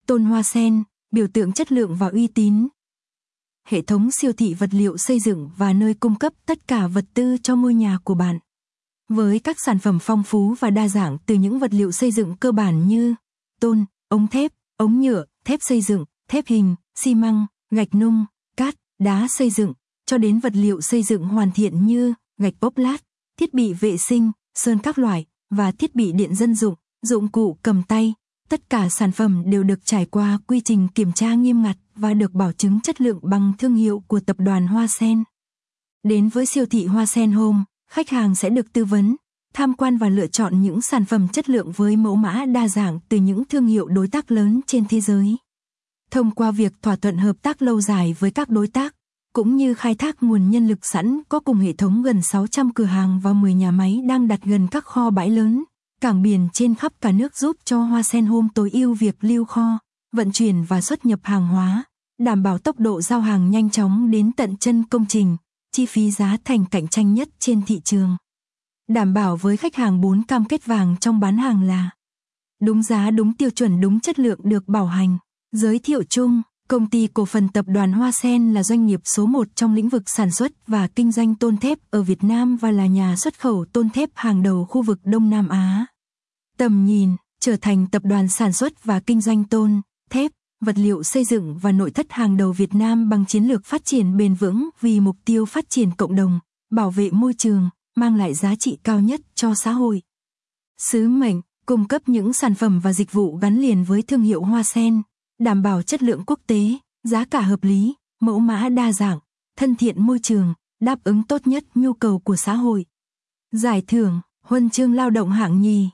Tôn hoa sen, biểu tượng chất lượng và uy tín. Hệ thống siêu thị vật liệu xây dựng và nơi cung cấp tất cả vật tư cho ngôi nhà của bạn. Với các sản phẩm phong phú và đa dạng từ những vật liệu xây dựng cơ bản như tôn, ống thép, ống nhựa, thép xây dựng, thép hình, xi măng, gạch nung, cát, đá xây dựng, cho đến vật liệu xây dựng hoàn thiện như gạch ốp lát, thiết bị vệ sinh, sơn các loại và thiết bị điện dân dụng, dụng cụ cầm tay. Tất cả sản phẩm đều được trải qua quy trình kiểm tra nghiêm ngặt và được bảo chứng chất lượng bằng thương hiệu của tập đoàn Hoa Sen. Đến với siêu thị Hoa Sen Home, khách hàng sẽ được tư vấn, tham quan và lựa chọn những sản phẩm chất lượng với mẫu mã đa dạng từ những thương hiệu đối tác lớn trên thế giới. Thông qua việc thỏa thuận hợp tác lâu dài với các đối tác, cũng như khai thác nguồn nhân lực sẵn có cùng hệ thống gần 600 cửa hàng và 10 nhà máy đang đặt gần các kho bãi lớn, cảng biển trên khắp cả nước giúp cho Hoa Sen Home tối ưu việc lưu kho, vận chuyển và xuất nhập hàng hóa, đảm bảo tốc độ giao hàng nhanh chóng đến tận chân công trình, chi phí giá thành cạnh tranh nhất trên thị trường. Đảm bảo với khách hàng 4 cam kết vàng trong bán hàng là đúng giá, đúng tiêu chuẩn, đúng chất lượng được bảo hành. Giới thiệu chung, công ty cổ phần tập đoàn Hoa Sen là doanh nghiệp số 1 trong lĩnh vực sản xuất và kinh doanh tôn thép ở Việt Nam và là nhà xuất khẩu tôn thép hàng đầu khu vực Đông Nam Á. Tầm nhìn, trở thành tập đoàn sản xuất và kinh doanh tôn, thép, vật liệu xây dựng và nội thất hàng đầu Việt Nam bằng chiến lược phát triển bền vững vì mục tiêu phát triển cộng đồng, bảo vệ môi trường, mang lại giá trị cao nhất cho xã hội. Sứ mệnh, cung cấp những sản phẩm và dịch vụ gắn liền với thương hiệu Hoa Sen, đảm bảo chất lượng quốc tế, giá cả hợp lý, mẫu mã đa dạng, thân thiện môi trường, đáp ứng tốt nhất nhu cầu của xã hội. Giải thưởng, huân chương lao động hạng nhì,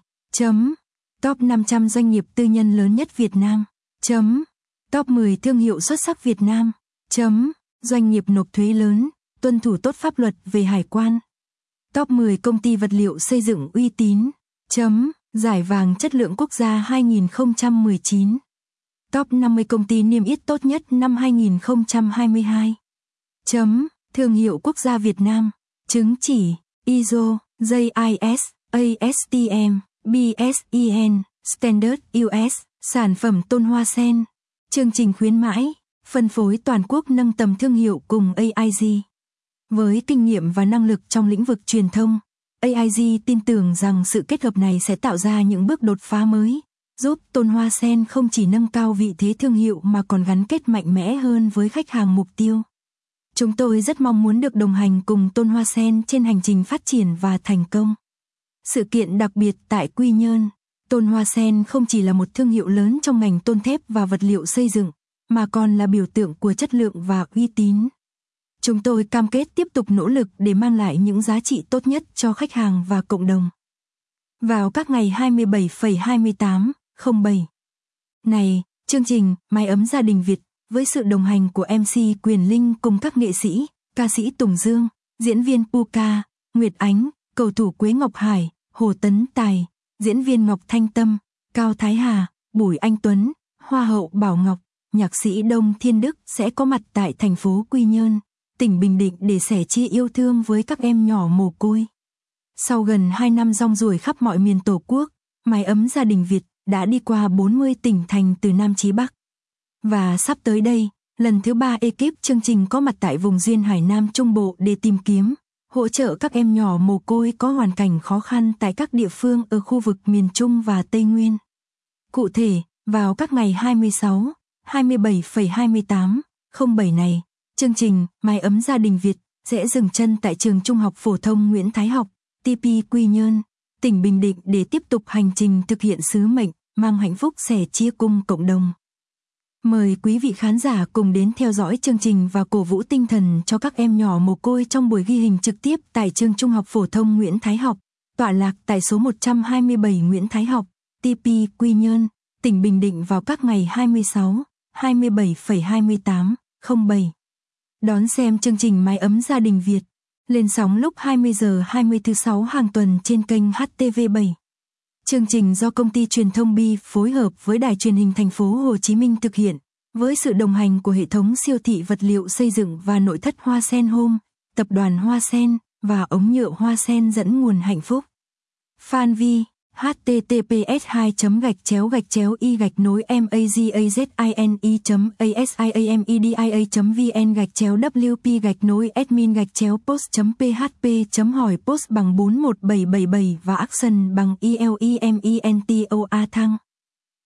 top 500 doanh nghiệp tư nhân lớn nhất Việt Nam, top 10 thương hiệu xuất sắc Việt Nam, doanh nghiệp nộp thuế lớn, tuân thủ tốt pháp luật về hải quan, top 10 công ty vật liệu xây dựng uy tín, giải vàng chất lượng quốc gia 2019, top 50 công ty niêm yết tốt nhất năm 2022, thương hiệu quốc gia Việt Nam, chứng chỉ ISO, JIS, ASTM, BSEN, Standard US, sản phẩm tôn hoa sen, chương trình khuyến mãi, phân phối toàn quốc nâng tầm thương hiệu cùng AIG. Với kinh nghiệm và năng lực trong lĩnh vực truyền thông, AIG tin tưởng rằng sự kết hợp này sẽ tạo ra những bước đột phá mới, giúp tôn hoa sen không chỉ nâng cao vị thế thương hiệu mà còn gắn kết mạnh mẽ hơn với khách hàng mục tiêu. Chúng tôi rất mong muốn được đồng hành cùng tôn hoa sen trên hành trình phát triển và thành công. Sự kiện đặc biệt tại Quy Nhơn, tôn hoa sen không chỉ là một thương hiệu lớn trong ngành tôn thép và vật liệu xây dựng, mà còn là biểu tượng của chất lượng và uy tín. Chúng tôi cam kết tiếp tục nỗ lực để mang lại những giá trị tốt nhất cho khách hàng và cộng đồng. Vào các ngày 27,28, 07 này, chương trình Mái ấm gia đình Việt với sự đồng hành của MC Quyền Linh cùng các nghệ sĩ, ca sĩ Tùng Dương, diễn viên Puka, Nguyệt Ánh, cầu thủ Quế Ngọc Hải, Hồ Tấn Tài, diễn viên Ngọc Thanh Tâm, Cao Thái Hà, Bùi Anh Tuấn, Hoa hậu Bảo Ngọc, nhạc sĩ Đông Thiên Đức sẽ có mặt tại thành phố Quy Nhơn, tỉnh Bình Định để sẻ chia yêu thương với các em nhỏ mồ côi. Sau gần 2 năm rong ruổi khắp mọi miền Tổ quốc, Mái ấm gia đình Việt đã đi qua 40 tỉnh thành từ Nam chí Bắc. Và sắp tới đây, lần thứ 3 ekip chương trình có mặt tại vùng duyên Hải Nam Trung Bộ để tìm kiếm, hỗ trợ các em nhỏ mồ côi có hoàn cảnh khó khăn tại các địa phương ở khu vực miền Trung và Tây Nguyên. Cụ thể, vào các ngày 26, 27,28, 07 này, chương trình Mái ấm gia đình Việt sẽ dừng chân tại trường Trung học phổ thông Nguyễn Thái Học, TP Quy Nhơn, tỉnh Bình Định để tiếp tục hành trình thực hiện sứ mệnh mang hạnh phúc sẻ chia cùng cộng đồng. Mời quý vị khán giả cùng đến theo dõi chương trình và cổ vũ tinh thần cho các em nhỏ mồ côi trong buổi ghi hình trực tiếp tại trường Trung học phổ thông Nguyễn Thái Học, tọa lạc tại số 127 Nguyễn Thái Học, TP Quy Nhơn, tỉnh Bình Định vào các ngày 26, 27,28, 07. Đón xem chương trình Mái ấm gia đình Việt lên sóng lúc 20 giờ 20 thứ 6 hàng tuần trên kênh HTV7. Chương trình do công ty truyền thông Bi phối hợp với Đài truyền hình thành phố Hồ Chí Minh thực hiện, với sự đồng hành của hệ thống siêu thị vật liệu xây dựng và nội thất Hoa Sen Home, tập đoàn Hoa Sen và ống nhựa Hoa Sen dẫn nguồn hạnh phúc. Phan Vi https://magazeaizin.asiamedia.wp-admin-post.php.hỏi post bằng 41777 và action bằng ELEMENTOA thăng.